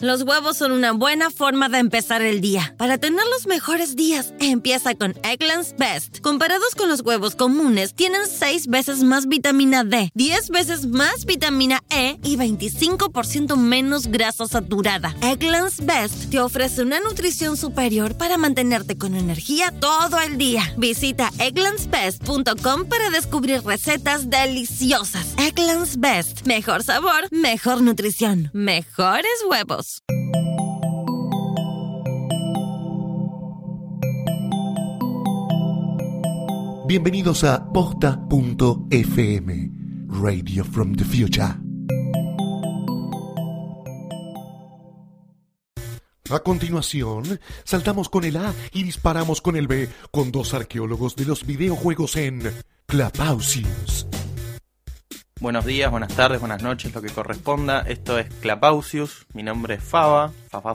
Los huevos son una buena forma de empezar el día. Para tener los mejores días, empieza con Eggland's Best. Comparados con los huevos comunes, tienen 6 veces más vitamina D, 10 veces más vitamina E y 25% menos grasa saturada. Eggland's Best te ofrece una nutrición superior para mantenerte con energía todo el día. Visita egglandsbest.com para descubrir recetas deliciosas. Eggland's Best. Mejor sabor, mejor nutrición, mejores huevos. Bienvenidos a Posta.fm, Radio from the Future. A continuación, saltamos con el A y disparamos con el B, con 2 arqueólogos de los videojuegos en Clapausius. Buenos días, buenas tardes, buenas noches, lo que corresponda. Esto es Clapausius, mi nombre es Faba,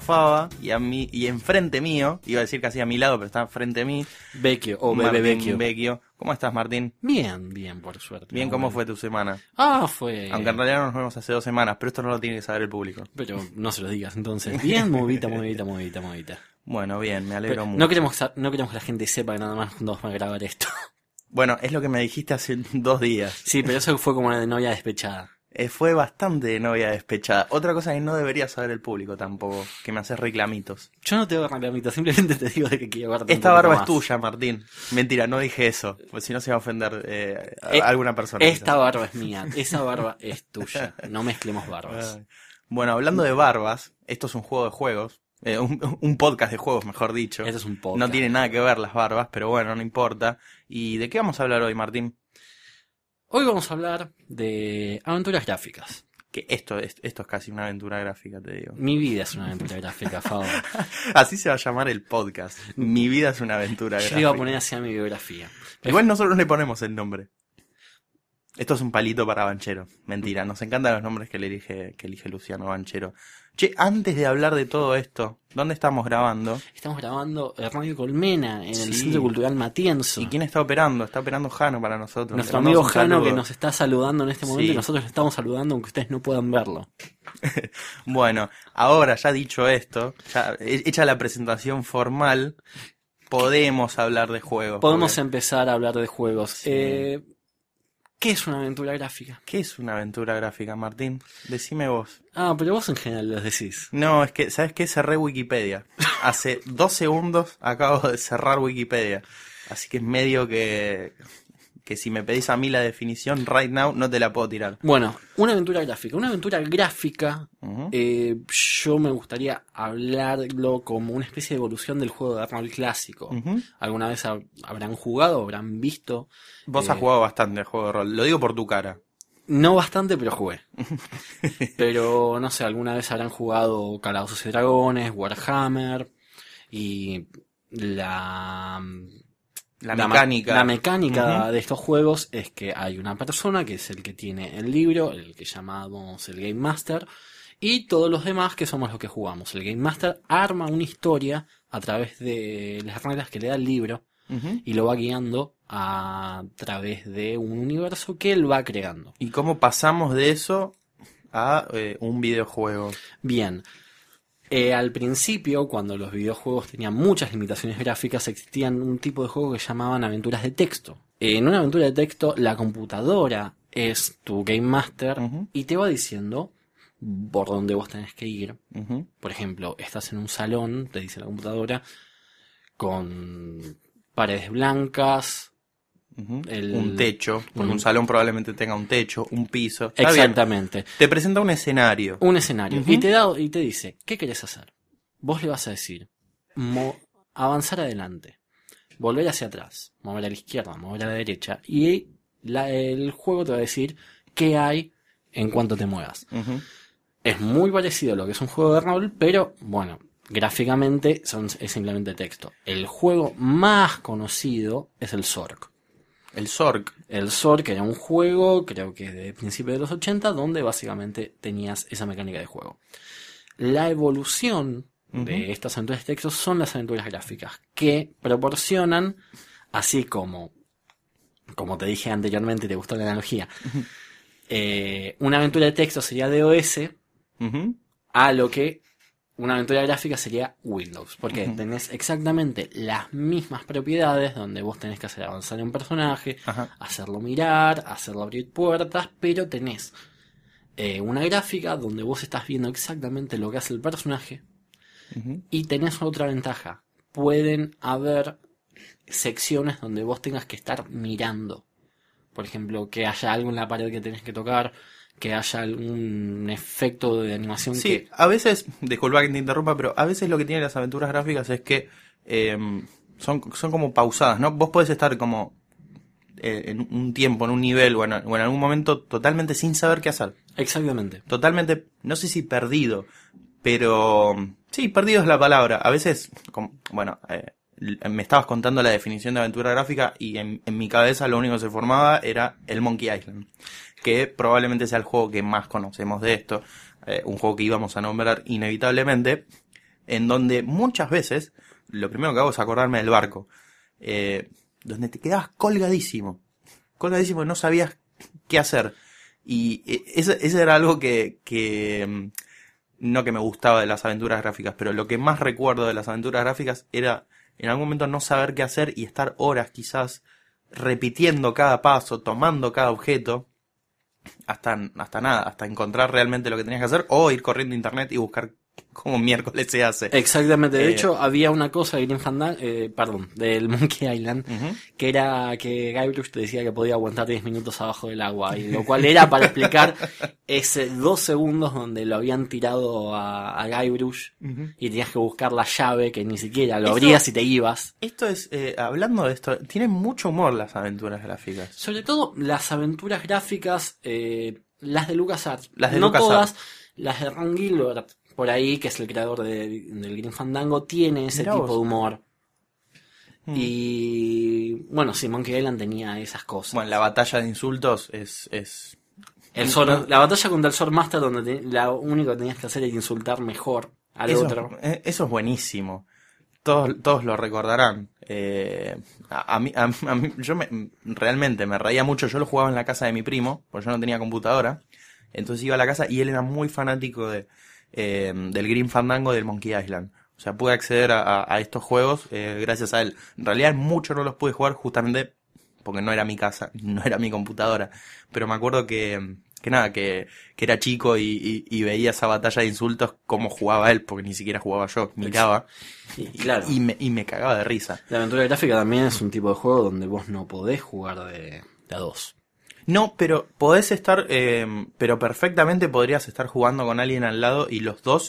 y enfrente mío, iba a decir casi a mi lado, pero está enfrente de mí, Vecchio, o Bebe Vecchio. ¿Cómo estás, Martín? Bien, por suerte. Bien, ¿cómo fue tu semana? Fue... Aunque en realidad nos vemos hace 2 semanas, pero esto no lo tiene que saber el público. Pero no se lo digas, entonces. Bien, movidita. Bueno, bien, me alegro mucho. No queremos que la gente sepa que nada más nos va a grabar esto. Bueno, es lo que me dijiste hace 2 días. Sí, pero eso fue como una de novia despechada. Fue bastante de novia despechada. Otra cosa que no debería saber el público tampoco, que me haces reclamitos. Yo no te hago reclamitos, simplemente te digo de que quiero verte. Esta barba es tuya, Martín. Mentira, no dije eso, pues si no se va a ofender a alguna persona. Esta barba es mía, esa barba es tuya. No mezclemos barbas. Bueno, hablando de barbas, esto es un juego de juegos. Un podcast de juegos, mejor dicho. Este es un podcast. No tiene nada que ver las barbas, pero bueno, no importa. ¿Y de qué vamos a hablar hoy, Martín? Hoy vamos a hablar de aventuras gráficas. Que esto es casi una aventura gráfica, te digo. Mi vida es una aventura gráfica, Fabo. Así se va a llamar el podcast. Mi vida es una aventura gráfica. Yo le iba a poner así a mi biografía. Igual nosotros le ponemos el nombre. Esto es un palito para Banchero. Mentira, nos encantan los nombres que elige Luciano Banchero. Che, antes de hablar de todo esto, ¿dónde estamos grabando? Estamos grabando Radio Colmena, en el Centro Cultural Matienzo. ¿Y quién está operando? Está operando Jano para nosotros. Nuestro amigo Jano, que nos está saludando en este momento, y nosotros le estamos saludando aunque ustedes no puedan verlo. Bueno, ahora ya dicho esto, ya hecha la presentación formal, podemos hablar de juegos. Podemos empezar a hablar de juegos. Sí. ¿Qué es una aventura gráfica? ¿Qué es una aventura gráfica, Martín? Decime vos. Pero vos en general los decís. No, es que, ¿sabes qué? Cerré Wikipedia. Hace 2 segundos acabo de cerrar Wikipedia. Así que es medio que si me pedís a mí la definición right now, no te la puedo tirar. Bueno, una aventura gráfica. Una aventura gráfica, yo me gustaría hablarlo como una especie de evolución del juego de rol clásico. ¿Alguna vez habrán jugado, habrán visto? Vos has jugado bastante el juego de rol, lo digo por tu cara. No bastante, pero jugué. Pero, no sé, alguna vez habrán jugado Calabozos y Dragones, Warhammer, y la mecánica de estos juegos es que hay una persona que es el que tiene el libro, el que llamamos el Game Master, y todos los demás que somos los que jugamos. El Game Master arma una historia a través de las reglas que le da el libro y lo va guiando a través de un universo que él va creando. ¿Y cómo pasamos de eso a un videojuego? Bien. Al principio, cuando los videojuegos tenían muchas limitaciones gráficas, existían un tipo de juego que llamaban aventuras de texto. En una aventura de texto, la computadora es tu Game Master y te va diciendo por dónde vos tenés que ir. Por ejemplo, estás en un salón, te dice la computadora, con paredes blancas, un techo, porque un salón probablemente tenga un techo, un piso. Exactamente. Bien. Te presenta un escenario. Y te dice, ¿qué querés hacer? Vos le vas a decir, avanzar adelante, volver hacia atrás, mover a la izquierda, mover a la derecha, y el juego te va a decir qué hay en cuanto te muevas. Es muy parecido a lo que es un juego de rol, pero bueno, gráficamente es simplemente texto. El juego más conocido es el Zork. El Zork. El Zork era un juego, creo que de principios de los 80, donde básicamente tenías esa mecánica de juego. La evolución de estas aventuras de texto son las aventuras gráficas, que proporcionan, así como te dije anteriormente, te gustó la analogía, una aventura de texto sería DOS, a lo que una aventura gráfica sería Windows, porque tenés exactamente las mismas propiedades donde vos tenés que hacer avanzar un personaje, hacerlo mirar, hacerlo abrir puertas, pero tenés una gráfica donde vos estás viendo exactamente lo que hace el personaje y tenés otra ventaja. Pueden haber secciones donde vos tengas que estar mirando. Por ejemplo, que haya algo en la pared que tenés que tocar, que haya algún efecto de animación. Sí, a veces, disculpa que te interrumpa, pero a veces lo que tienen las aventuras gráficas es que son como pausadas, ¿no? Vos podés estar como en un tiempo, en un nivel o en algún momento totalmente sin saber qué hacer. Exactamente. Totalmente, no sé si perdido, pero sí, perdido es la palabra. A veces, me estabas contando la definición de aventura gráfica y en mi cabeza lo único que se formaba era el Monkey Island, que probablemente sea el juego que más conocemos de esto, un juego que íbamos a nombrar inevitablemente, en donde muchas veces lo primero que hago es acordarme del barco, donde te quedabas colgadísimo, no sabías qué hacer, y ese era algo que no que me gustaba de las aventuras gráficas, pero lo que más recuerdo de las aventuras gráficas era en algún momento no saber qué hacer y estar horas quizás repitiendo cada paso, tomando cada objeto, hasta encontrar realmente lo que tenías que hacer, o ir corriendo a internet y buscar cómo miércoles se hace. Exactamente, de hecho había una cosa de del Monkey Island, que era que Guybrush te decía que podía aguantar 10 minutos abajo del agua, y lo cual era para explicar ese 2 segundos donde lo habían tirado a Guybrush y tenías que buscar la llave, que ni siquiera lo abrías y te ibas. Esto es, hablando de esto, tienen mucho humor las aventuras gráficas. Sobre todo las aventuras gráficas, las de LucasArts. Las de no LucasArts. todas, las de Ron Gilbert, por ahí, que es el creador del Grim Fandango, tiene ese tipo de humor. Y bueno, sí, Monkey Island tenía esas cosas. Bueno, la batalla de insultos es... La batalla contra el Swordmaster, donde lo único que tenías que hacer era insultar mejor al otro. Eso es buenísimo. Todos lo recordarán. A mí, realmente me reía mucho. Yo lo jugaba en la casa de mi primo, porque yo no tenía computadora. Entonces iba a la casa y él era muy fanático del Grim Fandango y del Monkey Island. O sea, pude acceder a estos juegos gracias a él. En realidad mucho no los pude jugar justamente porque no era mi casa, no era mi computadora. Pero me acuerdo que era chico y veía esa batalla de insultos como jugaba él, porque ni siquiera jugaba yo, miraba. Claro. Y me cagaba de risa. La aventura gráfica también es un tipo de juego donde vos no podés jugar de a dos. No, pero podés estar, pero perfectamente podrías estar jugando con alguien al lado y los dos,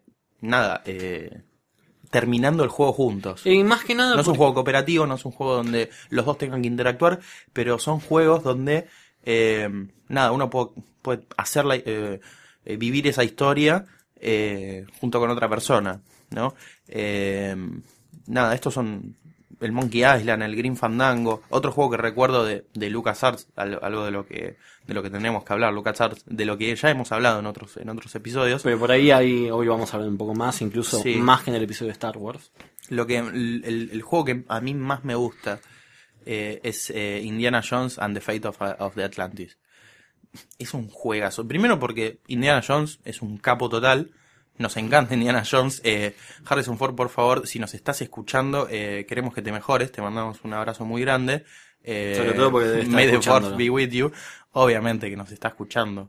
terminando el juego juntos. Y más que nada... No es un juego cooperativo, no es un juego donde los dos tengan que interactuar, pero son juegos donde, uno puede hacerla, vivir esa historia junto con otra persona, ¿no? Estos son... el Monkey Island, el Grim Fandango, otro juego que recuerdo de LucasArts, algo de lo que tenemos que hablar, LucasArts, de lo que ya hemos hablado en otros episodios. Pero por ahí hoy vamos a ver un poco más, incluso más que en el episodio de Star Wars. El juego que a mí más me gusta es Indiana Jones and the Fate of the Atlantis. Es un juegazo. Primero porque Indiana Jones es un capo total. Nos encanta Indiana Jones. Harrison Ford, por favor, si nos estás escuchando, queremos que te mejores. Te mandamos un abrazo muy grande. Sobre todo porque debe estar May the escuchándolo. Force be with you. Obviamente que nos está escuchando.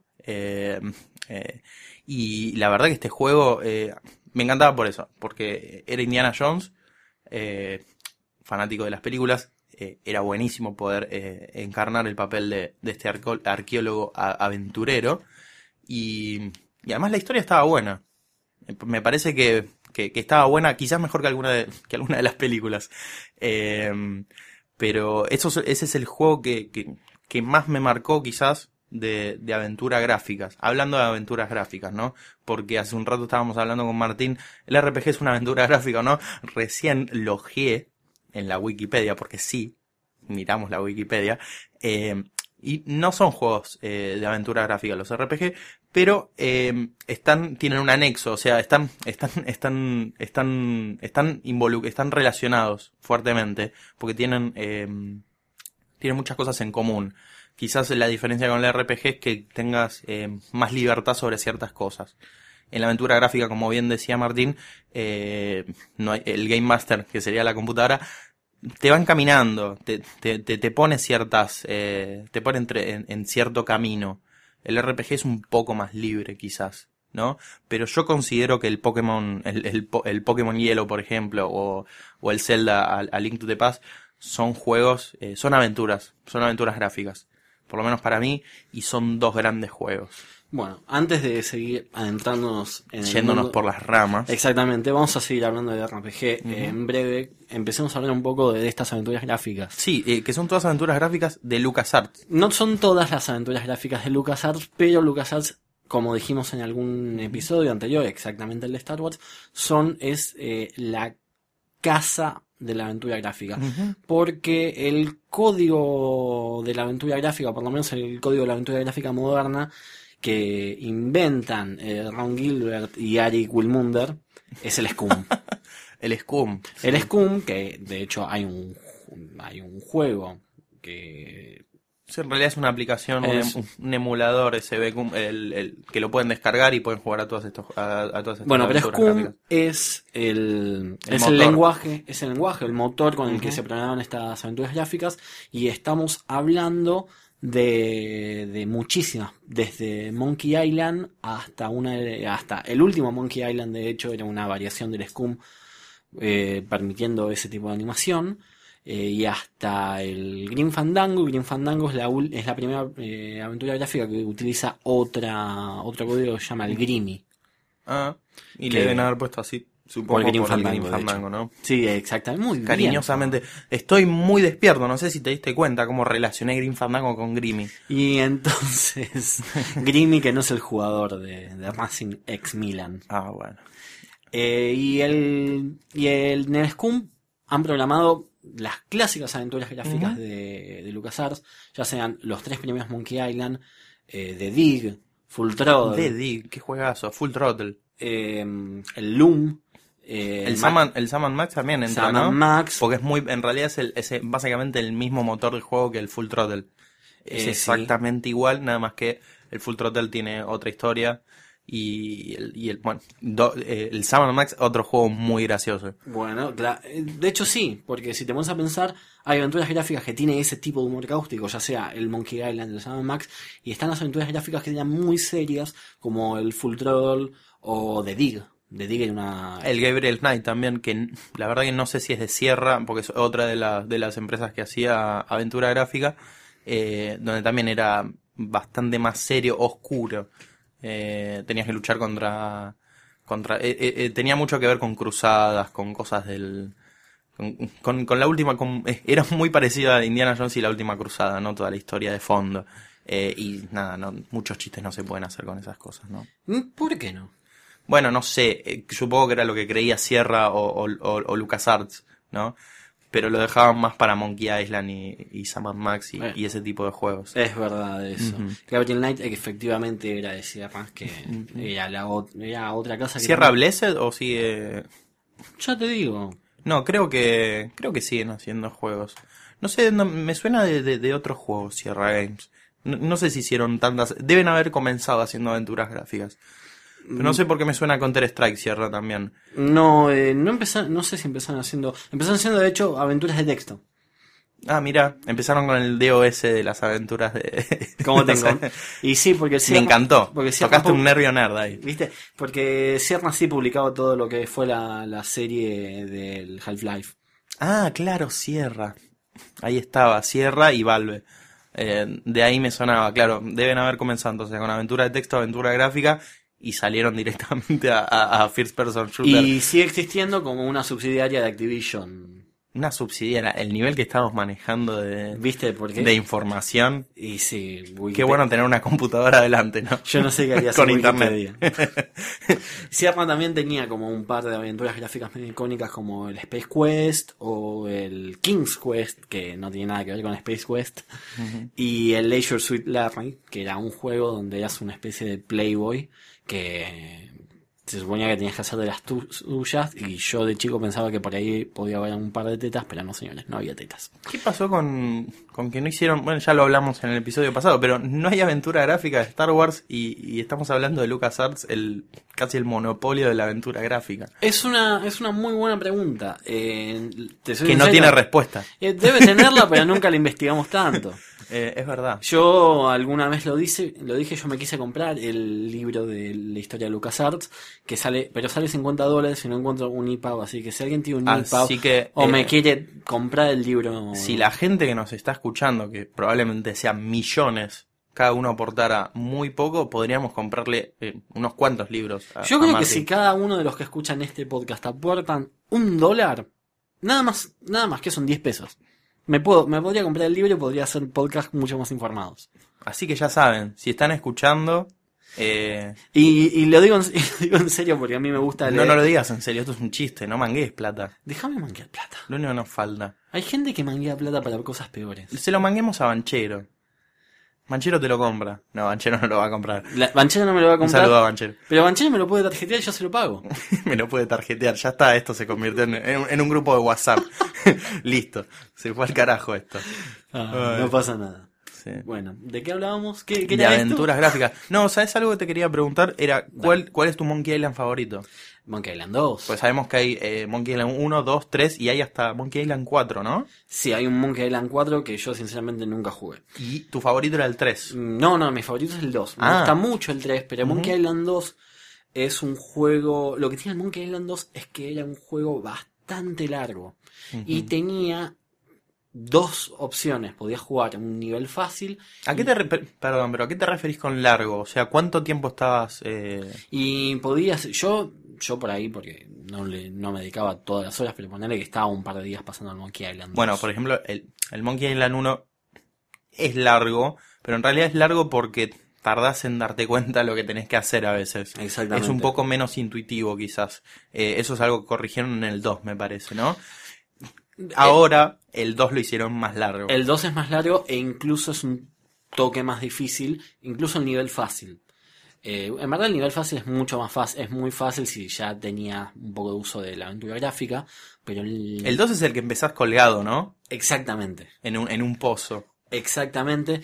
Y la verdad que este juego me encantaba por eso. Porque era Indiana Jones, fanático de las películas. Era buenísimo poder encarnar el papel de este arqueólogo aventurero. Y además la historia estaba buena. Me parece que estaba buena, quizás mejor que alguna de las películas. Pero ese es el juego que más me marcó quizás de aventuras gráficas. Hablando de aventuras gráficas, ¿no? Porque hace un rato estábamos hablando con Martín, el RPG es una aventura gráfica, ¿no? Recién logué en la Wikipedia, porque sí, miramos la Wikipedia, y no son juegos de aventura gráfica los RPG, pero tienen un anexo, o sea, están relacionados fuertemente, porque tienen muchas cosas en común. Quizás la diferencia con el RPG es que tengas más libertad sobre ciertas cosas. En la aventura gráfica, como bien decía Martín, no hay, el Game Master, que sería la computadora, te va encaminando, te pone ciertas, te pone en cierto camino. El RPG es un poco más libre, quizás, ¿no? Pero yo considero que el Pokémon, el Pokémon Hielo, por ejemplo, o el Zelda a Link to the Past, son juegos, son aventuras gráficas. Por lo menos para mí, y son dos grandes juegos. Bueno, antes de seguir adentrándonos en Yéndonos por las ramas. Exactamente, vamos a seguir hablando de RPG. En breve, empecemos a hablar un poco de estas aventuras gráficas. Sí, que son todas aventuras gráficas de LucasArts. No son todas las aventuras gráficas de LucasArts, pero LucasArts, como dijimos en algún episodio anterior, exactamente el de Star Wars, es la casa de la aventura gráfica. Porque el código de la aventura gráfica, por lo menos el código de la aventura gráfica moderna, que inventan Ron Gilbert y Ari Wilmunder, es el SCUMM. El SCUMM. Sí. El SCUMM, que de hecho hay un juego que... Sí, en realidad es una aplicación, un emulador SBCUMM, que lo pueden descargar y pueden jugar a todas estas bueno, pero SCUMM gráficas. Es el lenguaje, el motor con el que se programan estas aventuras gráficas, y estamos hablando de muchísimas, desde Monkey Island hasta el último Monkey Island. De hecho era una variación del SCUMM, permitiendo ese tipo de animación, y hasta el Grim Fandango. Grim Fandango es la primera aventura gráfica que utiliza otro código que se llama el Grimy. Y le deben haber puesto así, supongo, por Grim Fandango, ¿no? Sí, exactamente, muy cariñosamente. bien. Estoy muy despierto, no sé si te diste cuenta cómo relacioné Grim Fandango con Grimy. Y entonces, Grimy, que no es el jugador de Racing X Milan. Bueno. Y en el SCUMM han programado las clásicas aventuras gráficas de LucasArts, ya sean los 3 primeros Monkey Island, The Dig, Full Throttle. The Dig, qué juegazo, Full Throttle. El Loom. El Sam & Max también entra, Sam ¿no? Max. Porque en realidad es básicamente el mismo motor de juego que el Full Throttle. Es exactamente igual, nada más que el Full Throttle tiene otra historia. Y el Sam & Max, otro juego muy gracioso. Bueno, de hecho sí, porque si te pones a pensar, hay aventuras gráficas que tienen ese tipo de humor cáustico, ya sea el Monkey Island, el Sam & Max, y están las aventuras gráficas que eran muy serias, como el Full Throttle o The Dig. The Dig era una... El Gabriel Knight también, que la verdad que no sé si es de Sierra, porque es otra de las empresas que hacía aventura gráfica, donde también era bastante más serio, oscuro. Tenías que luchar contra tenía mucho que ver con cruzadas, con cosas con la última, era muy parecida a Indiana Jones y la última cruzada, ¿no? Toda la historia de fondo, y nada, no, muchos chistes no se pueden hacer con esas cosas, ¿no? ¿Por qué no? Bueno, no sé, supongo que era lo que creía Sierra o LucasArts, ¿no? Pero lo dejaban más para Monkey Island y Sam & Max y ese tipo de juegos. Es verdad eso. Gabriel Knight efectivamente era de Sierra, que era otra casa que... ¿Sierra Blessed o sigue...? Ya te digo. No, creo que siguen haciendo juegos. No sé, me suena de otros juegos, Sierra Games. No sé si hicieron tantas... Deben haber comenzado haciendo aventuras gráficas. Pero no sé por qué me suena Counter-Strike Sierra también. No empezaron, no sé si empezaron haciendo de hecho aventuras de texto. Mira, empezaron con el DOS de las aventuras de... ¿Cómo tengo? Y sí, porque me encantó. Porque tocaste un nervio nerd ahí. ¿Viste? Porque Sierra sí publicaba todo lo que fue la serie del Half-Life. Claro, Sierra. Ahí estaba, Sierra y Valve. De ahí me sonaba, claro, deben haber comenzado entonces con aventura de texto, aventura gráfica, y salieron directamente a First Person Shooter. Y sigue existiendo como una subsidiaria de Activision. Una subsidiaria, el nivel que estamos manejando ¿Viste por qué? De información. Y sí, qué bueno tener una computadora adelante, ¿no? Yo no sé qué haría con internet. Sierra también tenía como un par de aventuras gráficas muy icónicas, como el Space Quest o el King's Quest, que no tiene nada que ver con Space Quest, y el Leisure Suit Larry, que era un juego donde eras una especie de Playboy que se suponía que tenías que hacer de las tuyas, y yo de chico pensaba que por ahí podía haber un par de tetas, pero no, señores, no había tetas. ¿Qué pasó con que no hicieron? Bueno, ya lo hablamos en el episodio pasado, pero no hay aventura gráfica de Star Wars y estamos hablando de LucasArts, casi el monopolio de la aventura gráfica. Es una muy buena pregunta. Te soy Que no sincero, tiene respuesta. Debe tenerla, pero nunca la investigamos tanto. Es verdad. Yo alguna vez lo dije, yo me quise comprar el libro de la historia de LucasArts, que sale $50 y no encuentro un EPUB, así que si alguien tiene un Así EPUB que, o me quiere comprar el libro... Si la gente que nos está escuchando, que probablemente sean millones, cada uno aportara muy poco, podríamos comprarle unos cuantos libros a Yo creo que Martín. si cada uno de los que escuchan este podcast aportan $1, nada más que son 10 pesos. Me podría comprar el libro y podría hacer podcast mucho más informados. Así que ya saben, si están escuchando... Y lo digo en serio porque a mí me gusta leer. No lo digas en serio, esto es un chiste, no mangues plata. Déjame manguear plata. Lo único que nos falta. Hay gente que manguea plata para cosas peores. Se lo manguemos a Banchero. Banchero te lo compra. No, Banchero no lo va a comprar. Banchero no me lo va a Un comprar. saludo a Banchero. Pero Banchero me lo puede tarjetear y yo se lo pago. Me lo puede tarjetear. Ya está, esto se convirtió en un grupo de WhatsApp. Listo. Se fue al carajo esto. No pasa nada. Sí. Bueno, ¿de qué hablábamos? ¿Qué De era esto? aventuras gráficas. No, ¿sabes algo que te quería preguntar? Era, ¿cuál es tu Monkey Island favorito? Monkey Island 2. Pues sabemos que hay Monkey Island 1, 2, 3 y hay hasta Monkey Island 4, ¿no? Sí, hay un Monkey Island 4 que yo sinceramente nunca jugué. Y tu favorito era el 3. No, mi favorito es el 2. Me gusta mucho el 3, pero Monkey Island 2 es un juego... Lo que tiene el Monkey Island 2 es que era un juego bastante largo. Y tenía 2 opciones. Podías jugar en un nivel fácil. Perdón, pero ¿a qué te referís con largo? O sea, ¿cuánto tiempo estabas...? Y podías... Yo por ahí, porque no me dedicaba todas las horas, pero ponerle que estaba un par de días pasando al Monkey Island 2. Bueno, por ejemplo, el Monkey Island 1 es largo, pero en realidad es largo porque tardás en darte cuenta de lo que tenés que hacer a veces. Exactamente. Es un poco menos intuitivo, quizás. Eso es algo que corrigieron en el 2, me parece, ¿no? Ahora, el 2 lo hicieron más largo. El 2 es más largo e incluso es un toque más difícil, incluso el nivel fácil. En verdad el nivel fácil es mucho más fácil, es muy fácil si ya tenía un poco de uso de la aventura gráfica, pero el 2 es el que empezás colgado, ¿no? Exactamente. En un pozo. Exactamente.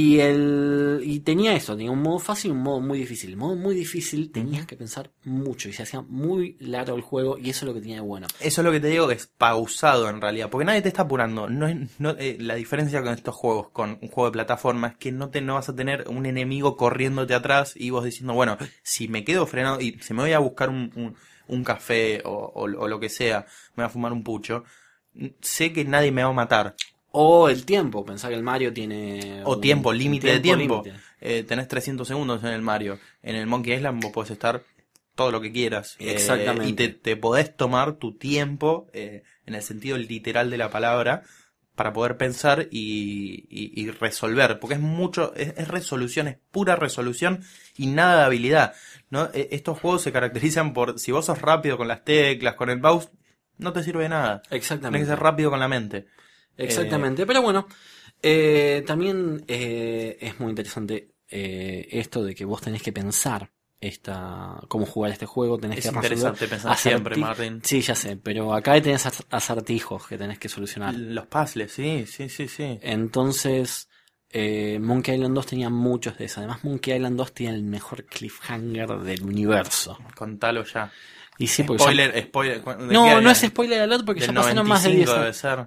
Y tenía eso, tenía un modo fácil y un modo muy difícil. El modo muy difícil tenías que pensar mucho y se hacía muy largo el juego y eso es lo que tenía de bueno. Eso es lo que te digo, que es pausado en realidad, porque nadie te está apurando. La diferencia con estos juegos, con un juego de plataforma, es que no vas a tener un enemigo corriéndote atrás y vos diciendo, bueno, si me quedo frenado y si me voy a buscar un café o lo que sea, me voy a fumar un pucho, sé que nadie me va a matar. O el tiempo, pensar que el Mario tiene... O tiempo, límite de tiempo. Límite. Tenés 300 segundos en el Mario. En el Monkey Island vos podés estar todo lo que quieras. Exactamente. Y te podés tomar tu tiempo, en el sentido literal de la palabra, para poder pensar y resolver. Porque es resolución, es pura resolución y nada de habilidad, ¿no? Estos juegos se caracterizan por, si vos sos rápido con las teclas, con el mouse, no te sirve de nada. Exactamente. Tenés que ser rápido con la mente. Exactamente, pero bueno, también es muy interesante esto de que vos tenés que pensar cómo jugar este juego, tenés Es que resolver. interesante pensar siempre, Martín. Sí, ya sé, pero acá tenés acertijos que tenés que solucionar. Los puzzles, sí. Entonces, Monkey Island 2 tenía muchos de esos. Además, Monkey Island 2 tiene el mejor cliffhanger del universo. Contalo ya. Y sí, porque spoiler. no es spoiler alert porque ya pasaron más de 10 debe años. ser.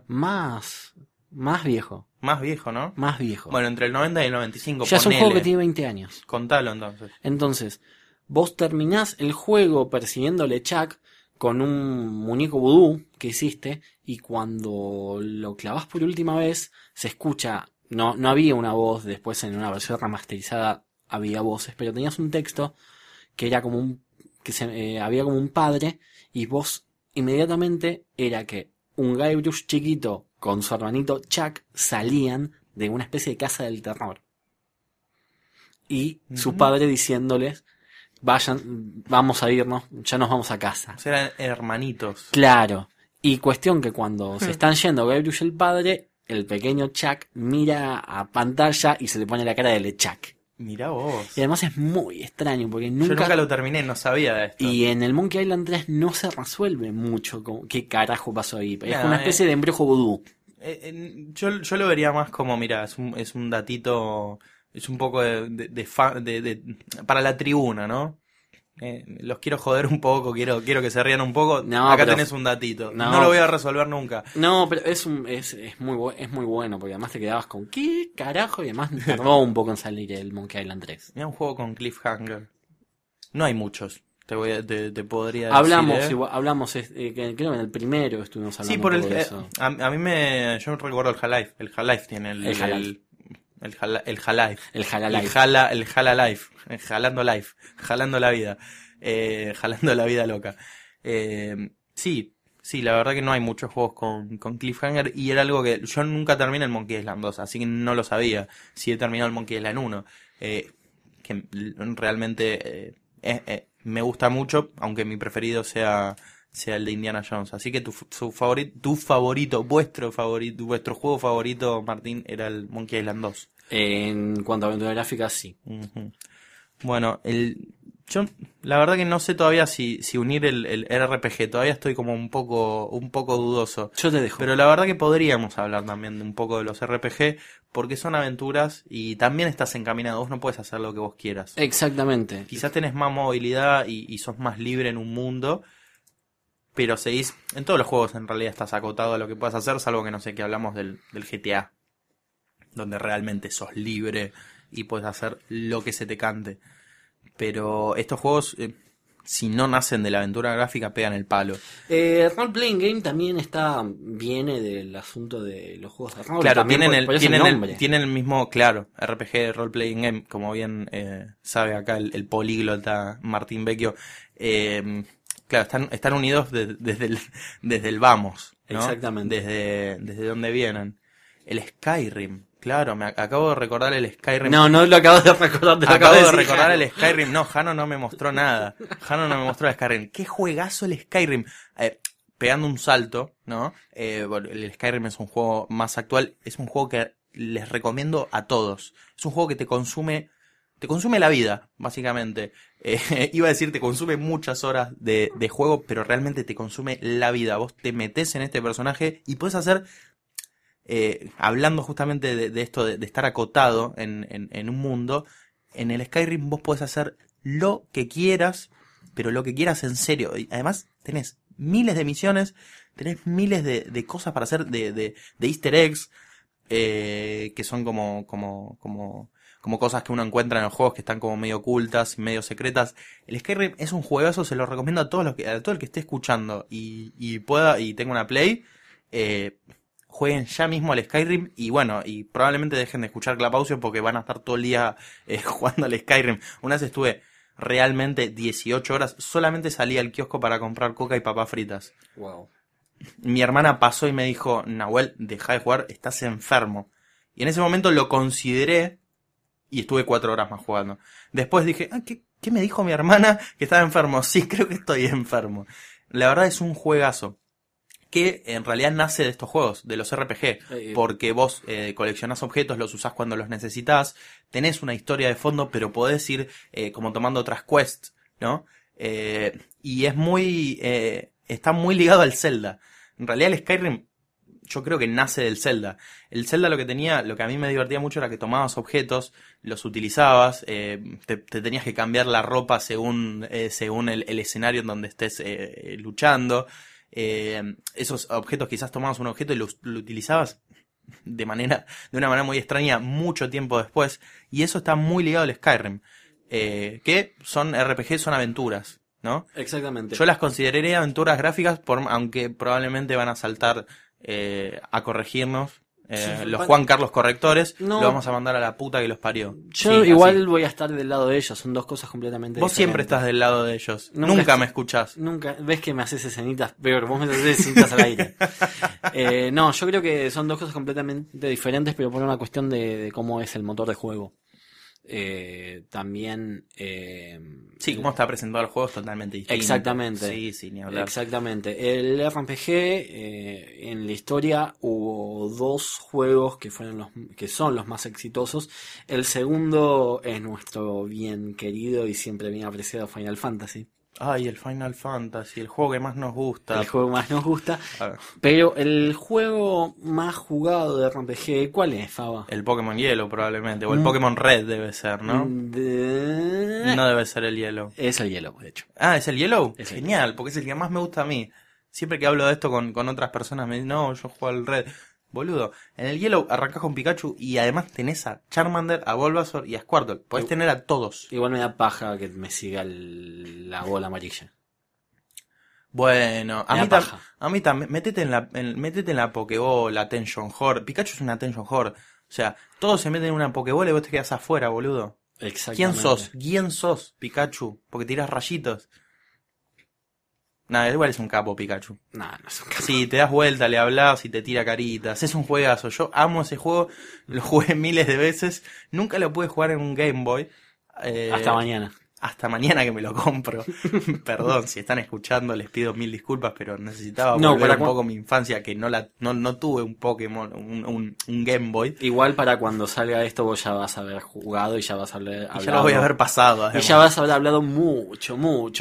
Más viejo. Más viejo, ¿no? Más viejo. Bueno, entre el 90 y el 95, ya es un juego que tiene 20 años. Contalo entonces. Entonces, vos terminás el juego persiguiendo a LeChuck con un muñeco vudú que hiciste y cuando lo clavás por última vez se escucha, no había una voz, después en una versión remasterizada había voces, pero tenías un texto que era como había como un padre y vos inmediatamente era que un Guybrush chiquito con su hermanito Chuck salían de una especie de casa del terror. Y su padre diciéndoles, vamos a irnos, ya nos vamos a casa. O sea, eran hermanitos. Claro. Y cuestión que cuando se están yendo Guybrush y el padre, el pequeño Chuck mira a pantalla y se le pone la cara de LeChuck. Mirá vos. Y además es muy extraño porque Yo nunca nunca... lo terminé, no sabía de esto. Y en el Monkey Island 3 no se resuelve mucho como, qué carajo pasó ahí. Es Nah, una especie de embrujo vudú. Yo lo vería más como, mira, es un datito, es un poco para la tribuna, ¿no? Los quiero joder un poco, quiero que se rían un poco. No, Acá pero- tenés un datito. no. No lo voy a resolver nunca. No, pero es muy bueno porque además te quedabas con ¿qué carajo? Y además tardó un poco en salir el Monkey Island 3. Mira un juego con cliffhanger. No hay muchos. Te podría decir. Hablamos creo que en el primero estuvimos hablando Sí, por un poco de eso. a mí yo recuerdo el Half-Life. El Half-Life tiene el Half-Life. Half-Life. El Half-Life. El Half-Life. Jalando life. Jalando la vida. Jalando la vida loca. Sí, la verdad que no hay muchos juegos con cliffhanger y era algo que yo nunca terminé el Monkey Island 2, así que no lo sabía. Sí he terminado el Monkey Island 1, que realmente me gusta mucho, aunque mi preferido sea el de Indiana Jones. Así que tu favorito, vuestro juego favorito, Martín, era el Monkey Island 2. En cuanto a aventura gráfica, sí. Ujú. Bueno, yo la verdad que no sé todavía si unir el RPG, todavía estoy como un poco dudoso. Yo te dejo. Pero la verdad que podríamos hablar también de un poco de los RPG, porque son aventuras y también estás encaminado, vos no puedes hacer lo que vos quieras. Exactamente. Quizás tenés más movilidad y sos más libre en un mundo, pero seguís, en todos los juegos en realidad estás acotado a lo que puedas hacer, salvo que no sé, que hablamos del GTA, donde realmente sos libre y puedes hacer lo que se te cante. Pero estos juegos, si no nacen de la aventura gráfica, pegan el palo. Role Playing Game también viene del asunto de los juegos de rol. Claro, también tienen el mismo, claro, RPG, Role Playing Game, como bien sabe acá el políglota Martín Vecchio. Claro, están unidos desde el vamos, ¿no? Exactamente. Desde donde vienen. El Skyrim, claro, me acabo de recordar el Skyrim. No lo acabo de recordar. Acabo de recordar el Skyrim. No, Jano no me mostró nada. Jano no me mostró el Skyrim. Qué juegazo el Skyrim. Pegando un salto, ¿no? El Skyrim es un juego más actual. Es un juego que les recomiendo a todos. Es un juego que te consume la vida, básicamente. Iba a decir, te consume muchas horas de juego, pero realmente te consume la vida. Vos te metés en este personaje y podés hacer... hablando justamente de esto de estar acotado en un mundo, en el Skyrim vos podés hacer lo que quieras, pero lo que quieras en serio. Y además tenés miles de misiones, tenés miles de cosas para hacer, de easter eggs, que son como cosas que uno encuentra en los juegos que están como medio ocultas, medio secretas. El Skyrim es un juegazo, se lo recomiendo a todo el que esté escuchando y tenga una Play. Jueguen ya mismo al Skyrim y bueno, y probablemente dejen de escuchar Clapaucio porque van a estar todo el día jugando al Skyrim. Una vez estuve realmente 18 horas, solamente salí al kiosco para comprar coca y papas fritas. Wow. Mi hermana pasó y me dijo, Nahuel, deja de jugar, estás enfermo. Y en ese momento lo consideré y estuve 4 horas más jugando. Después dije, ¿qué me dijo mi hermana? Que estaba enfermo. Sí, creo que estoy enfermo. La verdad es un juegazo que en realidad nace de estos juegos, de los RPG, porque vos coleccionás objetos, los usás cuando los necesitas, tenés una historia de fondo, pero podés ir como tomando otras quests, ¿no? Y está muy ligado al Zelda. En realidad el Skyrim, yo creo que nace del Zelda. El Zelda lo que a mí me divertía mucho era que tomabas objetos, los utilizabas, te tenías que cambiar la ropa según el escenario en donde estés luchando. Esos objetos, quizás tomabas un objeto y lo utilizabas de una manera muy extraña mucho tiempo después, y eso está muy ligado al Skyrim, que son RPG, son aventuras, ¿no? Exactamente. Yo las consideraría aventuras gráficas, aunque probablemente van a saltar a corregirnos. Los Juan Carlos correctores, no, lo vamos a mandar a la puta que los parió. Yo sí, igual así. voy a estar del lado de ellos, son dos cosas completamente Vos diferentes. siempre estás del lado de ellos, nunca me escuchás. Nunca, ves que me haces escenitas peor, vos me haces escenitas al aire. No, yo creo que son dos cosas completamente diferentes, pero por una cuestión de cómo es el motor de juego. También... Sí, cómo está presentado el juego es totalmente distinto. Exactamente. Sí, ni hablar. Exactamente. El RPG, en la historia hubo 2 juegos que son los más exitosos. El segundo es nuestro bien querido y siempre bien apreciado Final Fantasy. Ay, el Final Fantasy, el juego que más nos gusta. El juego más nos gusta. A ver, Pero el juego más jugado de RPG, ¿cuál es, Faba? el Pokémon Yellow probablemente, o el Pokémon Red debe ser, ¿no? No debe ser el Yellow. Es el Yellow, de hecho. Ah, ¿es el Yellow? Es el Genial, porque es el que más me gusta a mí. Siempre que hablo de esto con otras personas me dicen, no, yo juego al Red. Boludo, en el Yellow arrancás con Pikachu y además tenés a Charmander, a Bulbasaur y a Squirtle. Podés tener a todos. Igual me da paja que me siga la bola amarilla. Bueno, Me da paja. a mí también, métete en la Pokéball, Attention Horde. Pikachu es una Attention Horde. O sea, todos se meten en una Pokéball y vos te quedás afuera, boludo. Exactamente. ¿Quién sos, Pikachu? Porque tirás rayitos. Nada, igual es un capo Pikachu. No es un caso. Sí, te das vuelta, le hablas y te tira caritas. Es un juegazo. Yo amo ese juego. Lo jugué miles de veces. Nunca lo pude jugar en un Game Boy. Hasta mañana. Hasta mañana que me lo compro. Perdón, si están escuchando les pido 1000 disculpas, pero necesitaba No, volver para un poco mi infancia, que no tuve un Pokémon, un Game Boy. Igual para cuando salga esto vos ya vas a haber jugado y ya vas a haber Y ya lo voy a haber pasado. Y además. ya vas a haber hablado mucho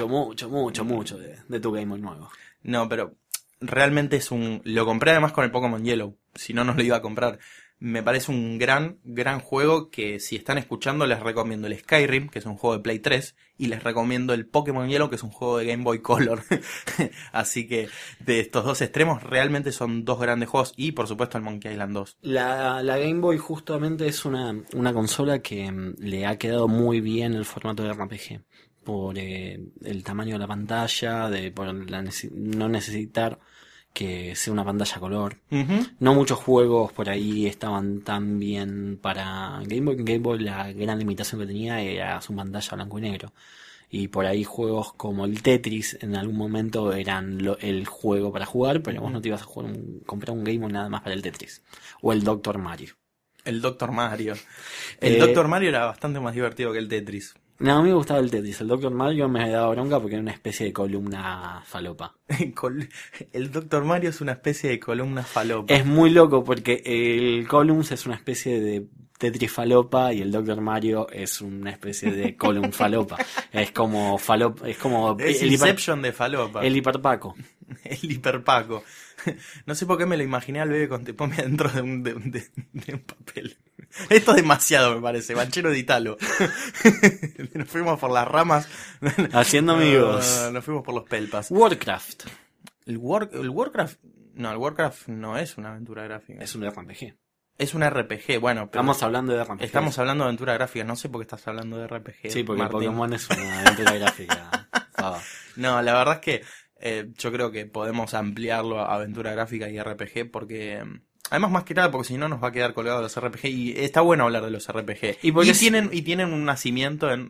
de tu Game Boy nuevo. No, pero realmente lo compré además con el Pokémon Yellow. Si no, no lo iba a comprar. Me parece un gran juego que si están escuchando les recomiendo el Skyrim, que es un juego de Play 3, y les recomiendo el Pokémon Yellow, que es un juego de Game Boy Color. Así que de estos dos extremos realmente son 2 grandes juegos, y por supuesto el Monkey Island 2. La Game Boy justamente es una consola que le ha quedado muy bien el formato de RPG. Por el tamaño de la pantalla, por no necesitar que sea una pantalla color. Uh-huh. No muchos juegos por ahí estaban tan bien para Game Boy. Game Boy la gran limitación que tenía era su pantalla blanco y negro. Y por ahí juegos como el Tetris en algún momento eran el juego para jugar, pero vos no te ibas a comprar un Game Boy nada más para el Tetris. O el Dr. Mario. El Dr. Mario. El Dr. Mario era bastante más divertido que el Tetris. No, a mí me gustaba el Tetris. El Dr. Mario me daba bronca porque era una especie de columna falopa. El Dr. Mario es una especie de columna falopa. Es muy loco porque el Columns es una especie de Tetris falopa y el Dr. Mario es una especie de column falopa. Es como falopa, es como Es el Inception de falopa. el hiperpaco. El hiperpaco. No sé por qué me lo imaginé al bebé con Tepomia dentro de un papel. Esto es demasiado, me parece. Banchero de Italo. Nos fuimos por las ramas. Haciendo amigos. Nos fuimos por los pelpas. Warcraft El Warcraft... No, el Warcraft no es una aventura gráfica. es un RPG. Es un RPG, bueno. Pero Estamos hablando de RPG. estamos hablando de aventura gráfica. No sé por qué estás hablando de RPG. Sí, porque Martín. Pokémon es una aventura gráfica. No, la verdad es que yo creo que podemos ampliarlo a aventura gráfica y RPG porque... Además, más que nada, porque si no nos va a quedar colgado los RPG y está bueno hablar de los RPG. Y tienen un nacimiento en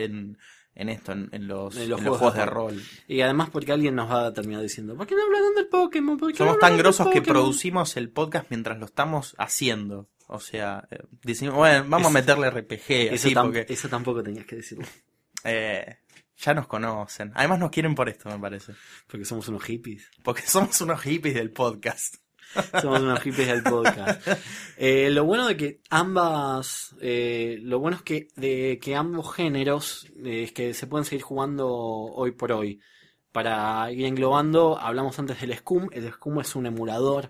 los juegos de rol. Y además porque alguien nos va a terminar diciendo, ¿por qué no hablaron del Pokémon? ¿Por qué Somos no tan hablaron del grosos que Pokémon?" producimos el podcast mientras lo estamos haciendo. O sea, decimos, bueno, vamos a meterle RPG. Eso, Así, porque eso tampoco tenías que decirlo. ya nos conocen. Además nos quieren por esto, me parece. Porque somos unos hippies. Porque somos unos hippies del podcast. Somos unos hippies del podcast. Lo bueno de que lo bueno es que de que ambos géneros es que se pueden seguir jugando hoy por hoy. Para ir englobando, hablamos antes del Scum. El Scum es un emulador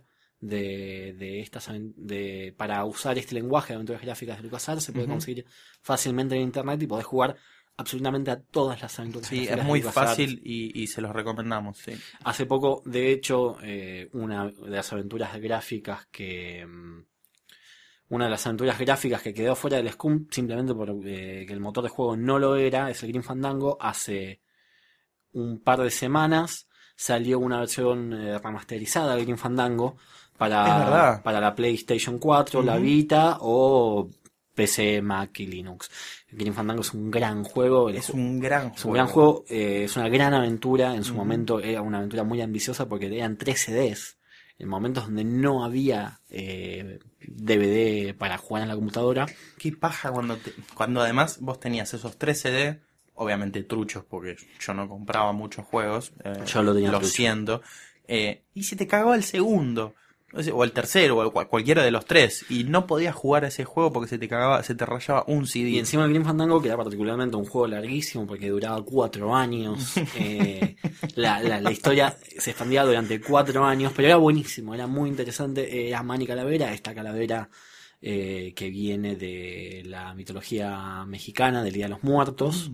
para usar este lenguaje de aventuras gráficas de LucasArts. Se puede conseguir fácilmente en internet y podés jugar absolutamente a todas las aventuras Sí, gráficas es muy de LucasArts. fácil y se los recomendamos, sí. Hace poco, de hecho, una de las aventuras gráficas que quedó fuera del Scum simplemente porque que el motor de juego no lo era, es el Grim Fandango. Hace un par de semanas salió una versión remasterizada de Grim Fandango para la PlayStation 4, la Vita o PC, Mac y Linux. Grim Fandango es un gran juego. Es un gran juego, es una gran aventura. En su momento era una aventura muy ambiciosa porque eran 3 CDs. en momentos donde no había DVD para jugar en la computadora. Qué paja cuando además vos tenías esos 3 CD, obviamente truchos, porque yo no compraba muchos juegos. Yo lo tenía Lo trucho. siento. Y se te cagaba el segundo. O el tercero, o cualquiera de los 3. Y no podías jugar a ese juego porque se te rayaba un CD. Y encima el Grim Fandango, que era particularmente un juego larguísimo porque duraba 4 años. La historia se expandía durante 4 años, pero era buenísimo, era muy interesante. Era Manny Calavera, esta calavera que viene de la mitología mexicana del Día de los Muertos.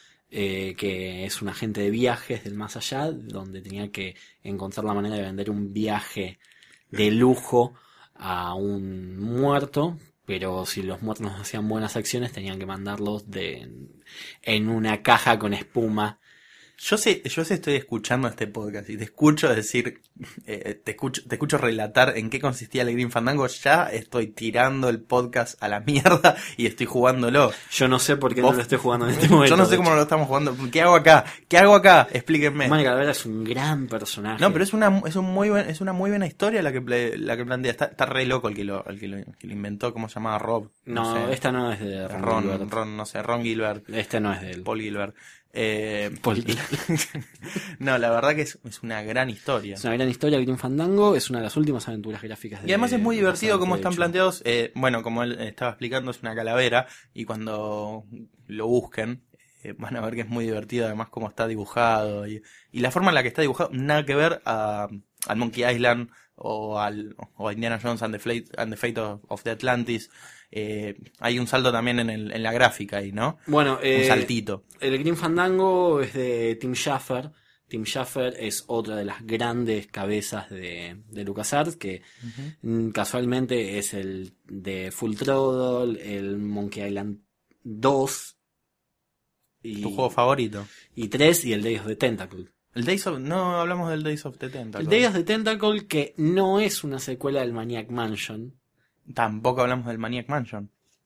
Que es un agente de viajes del más allá, donde tenía que encontrar la manera de vender un viaje de lujo a un muerto, pero si los muertos no hacían buenas acciones tenían que mandarlos en una caja con espuma. Yo sé, estoy escuchando este podcast y te escucho decir, te escucho relatar en qué consistía el Grim Fandango. Ya estoy tirando el podcast a la mierda y estoy jugándolo. Yo no sé por qué no lo estoy jugando en este momento. Yo no sé cómo lo estamos jugando. ¿Qué hago acá? Explíquenme. Manny Calavera es un gran personaje. No, pero es una muy buena historia la que plantea. Está re loco el que lo inventó. ¿Cómo se llamaba? Rob. No, sé. esta no es de Ron Gilbert. Ron Gilbert. Este no es de él. Paul Gilbert. Paul Gilbert. No, la verdad que es una gran historia. Es una gran historia. Grim Fandango es una de las últimas aventuras gráficas de... Y además es muy divertido cómo están hecho. planteados. Bueno, como él estaba explicando, es una calavera. Y cuando lo busquen, van a ver que es muy divertido. Además, cómo está dibujado. Y la forma en la que está dibujado, nada que ver al Monkey Island o a Indiana Jones and the Fate of the Atlantis. Hay un salto también en la gráfica ahí, ¿no? Bueno, un saltito. El Grim Fandango es de Tim Schafer. Tim Schafer es otra de las grandes cabezas de LucasArts, que casualmente es el de Full Throttle, el Monkey Island 2. ¿Tu juego favorito? Y 3 y el Days of the Tentacle. No hablamos del Days of the Tentacle. El Days of the Tentacle, que no es una secuela del Maniac Mansion. Tampoco hablamos del Maniac Mansion.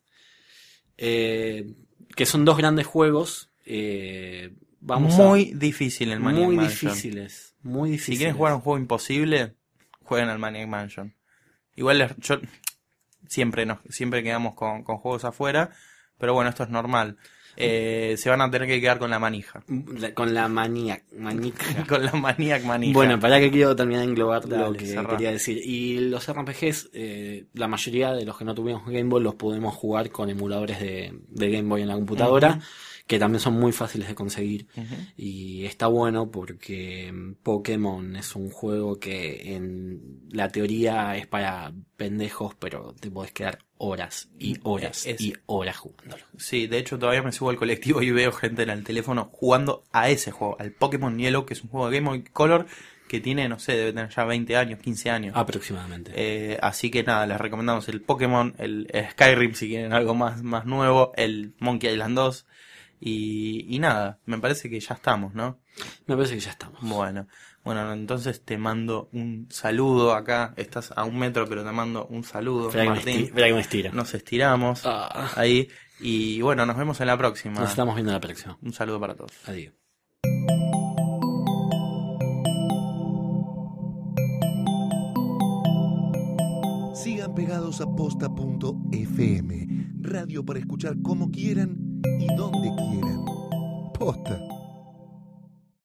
Que son dos grandes juegos. Muy difícil el Maniac muy Mansion. Muy difíciles. Si quieren jugar un juego imposible, jueguen al Maniac Mansion. Igual yo siempre quedamos con juegos afuera, pero bueno, esto es normal. Se van a tener que quedar con la manija. Con la manija. Con la Maniac manija. Bueno, para que quiero terminar de englobar lo que cerrá. quería decir. Y los RPGs, la mayoría de los que no tuvimos Game Boy los pudimos jugar con emuladores de Game Boy en la computadora, que también son muy fáciles de conseguir. Y está bueno porque Pokémon es un juego que en la teoría es para pendejos, pero te podés quedar horas y horas y horas jugándolo. Sí, de hecho todavía me subo al colectivo y veo gente en el teléfono jugando a ese juego, al Pokémon Yellow, que es un juego de Game Boy Color que tiene, no sé, debe tener ya 20 años, 15 años. Aproximadamente. Así que nada, les recomendamos el Pokémon, el Skyrim si quieren algo más nuevo, el Monkey Island 2 y nada, me parece que ya estamos, ¿no? Me parece que ya estamos. Bueno, entonces te mando un saludo acá. Estás a 1 metro, pero te mando un saludo, Martín. Espera que me estiro. Nos estiramos ahí. Y bueno, nos vemos en la próxima. Nos estamos viendo en la próxima. Un saludo para todos. Adiós. Sigan pegados a posta.fm, radio para escuchar como quieran y donde quieran. Posta.